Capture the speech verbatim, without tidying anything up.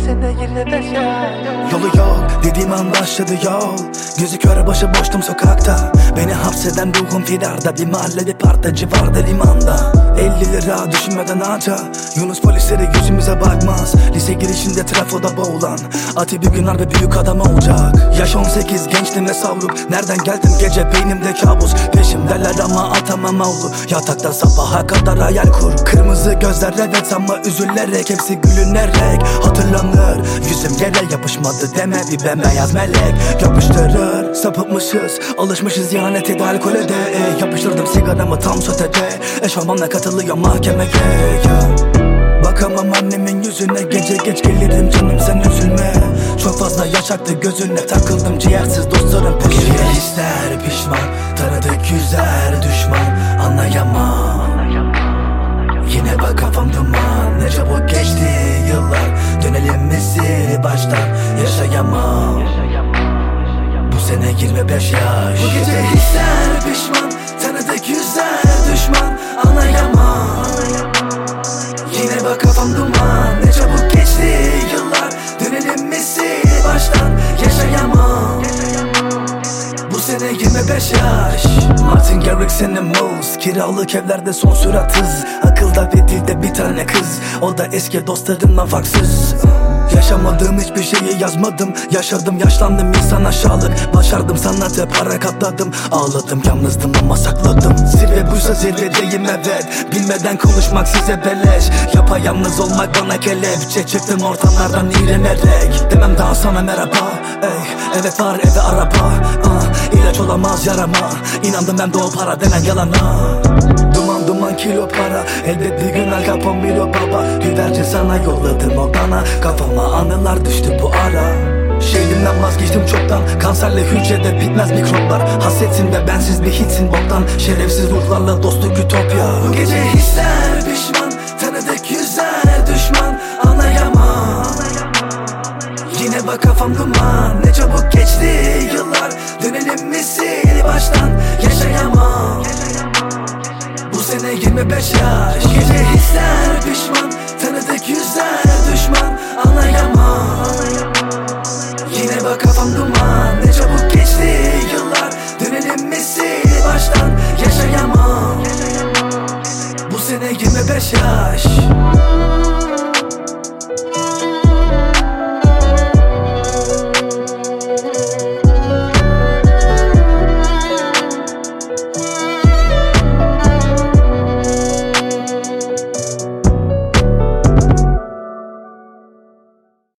sene yirmi beş yaş. Yolu yok dediğim an başladı yol. Gözü kör başı boştum sokakta. Beni hapseden ruhum firarda. Bir mahalle bir parkta civarda limanda. elli lira düşünmeden anca. Yunus polisleri yüzümüze bakmaz. Lise girişinde trafoda boğulan Ati bir gün harbi büyük adam olacak. Yaş on sekiz gençliğime savruk. Nereden geldim gece beynimde kabus. Peşimdeler ama atamam avlu. Yatakta sabaha kadar hayal kur. Kırmızı gözler evet ama üzülerek. Hepsi gülünerek hatırlanır. Yüzüm yere yapışmadı deme bir bembeyaz melek. Yapıştırır sapıtmışız. Alışmışız ihanete de alkole de e, Yapıştırdım sigaramı tam sotede. Eşofmanla katılıyor mahkemeye ya. Bakamam annemin yüzüne. Gece geç gelirim canım sen üzülme. Çok fazla yaşaktı gözüne. Takıldım ciğersiz dostlarım peşine. Hisler pişman, tanıdık yüzler düşman. Anlayamam. Yine bak kafam duman. Ne çabuk geçti yıllar. Dönelim mi sil baştan. Yaşayamam. Bu sene yirmi beş yaş. Bu gece hisler pişman, tanıdık yüzler düşman. Anlayamam. Yine bak kafam duman. Ne çabuk geçti yıllar. Dönelim mi sil baştan. Yaşayamam. Bu sene yirmi beş yaş. Martin Garrix'in Mouse. Kiralık evlerde son sürat hız. Akılda ve dilde bir tane kız. O da eski dostlarımdan farksız. Yaşamadığım hiçbir şeyi yazmadım. Yaşadım yaşlandım insan aşağılık. Başardım sanatı para katladım. Ağladım yalnızdım ama sakladım. Zirve buysa zirvedeyim evet. Bilmeden konuşmak size beleş. Yapayalnız olmak bana kelepçe. Çıktım ortamlardan iğrenerek. Demem daha sana merhaba ey. Evet var eve araba ah, ilaç olamaz yarama. İnandım ben de o para denen yalana. Duman duman kilo para. Elbet bir gün Al Capone bir o baba. Güvercin sana yolladım odana. Kafama anılar düştü bu ara. Şehrimden vazgeçtim çoktan. Kanserli hücrede bitmez mikroplar. Hasretsin ve bensiz bir hitsin boktan. Şerefsiz ruhlarla dostluk ütopya. Bu gece hisler pişman, tanıdık yüzler düşman. Anlayamam. Yine bak kafam duman. Ne çabuk geçti yıllar. Dönelim mi sil baştan. Yaşayamam. Bu sene yirmi beş yaş. Bu gece hisler pişman, tanıdık yüzler düşman. Anlayamam. Yine bak kafam duman. Ne çabuk geçti yıllar. Dönelim mi sil baştan. Yaşayamam. Bu sene yirmi beş yaş.